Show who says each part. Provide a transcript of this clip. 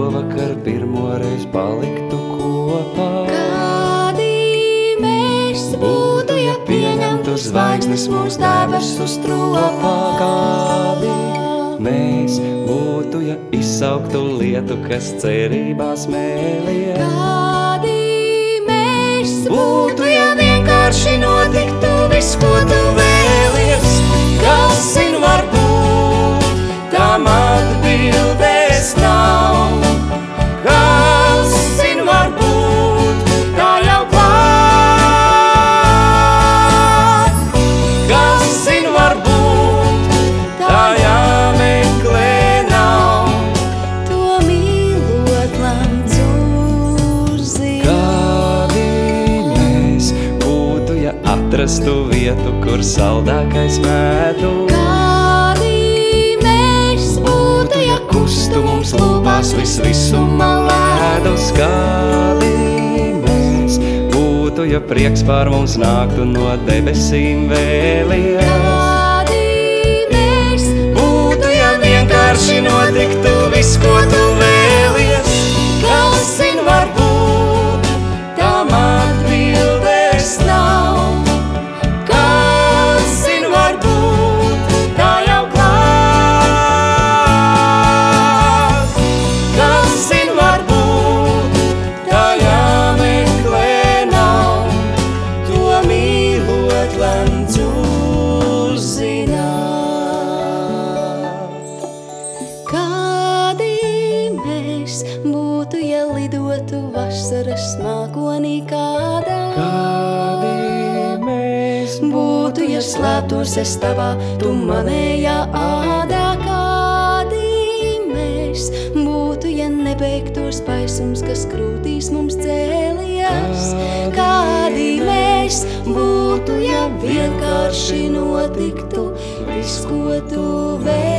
Speaker 1: šovakar pirmoreiz paliktu kopā.
Speaker 2: Kādi mēs būtu, ja pieņemtu zvaigznes mūs debesu stropā?
Speaker 1: Kādi mēs būtu, ja izsauktu lietu, kas cerībās mēlies?
Speaker 2: Kādi mēs būtu, ja vienkārši notiktu viss, ko tu vēlies? Kas zin varbūt, tam atbildēs nav. Kas zin varbūt, tā jau klāt. Kas zin varbūt, tā jāmeklē nav. To mīlot lemts uzzina.
Speaker 1: Kādi mēs būtu, ja atrastu vietu, kur saldākais medus?
Speaker 2: Kādi mēs būtu, ja
Speaker 1: Kustu mums lūpās visumā ledus. Kādi mēs būtu, ja prieks pār mums nāktu no debesīm vēlies?
Speaker 2: Kādi mēs
Speaker 1: Būtu, ja vienkārši notiktu viss, ko tu vēlies?
Speaker 2: Kas zin varbūt, tam atbildēs nav. Kas zin varbūt, tā jau klāt. Kas zin varbūt, tā jāmeklē nav. To mīlot lemts uzzināt. Kādi mēs būtu, ja lidotu vasaras mākonī kādā?
Speaker 1: Kādi mēs
Speaker 2: Būtu, ja slēptos es tavā, tu manējā ādā. Kādi mēs būtu, ja nebeigtos paisums, kas krūtīs mums cēlies? Kādi mēs būtu, ja vienkārši notiktu viss, ko tu vēlies?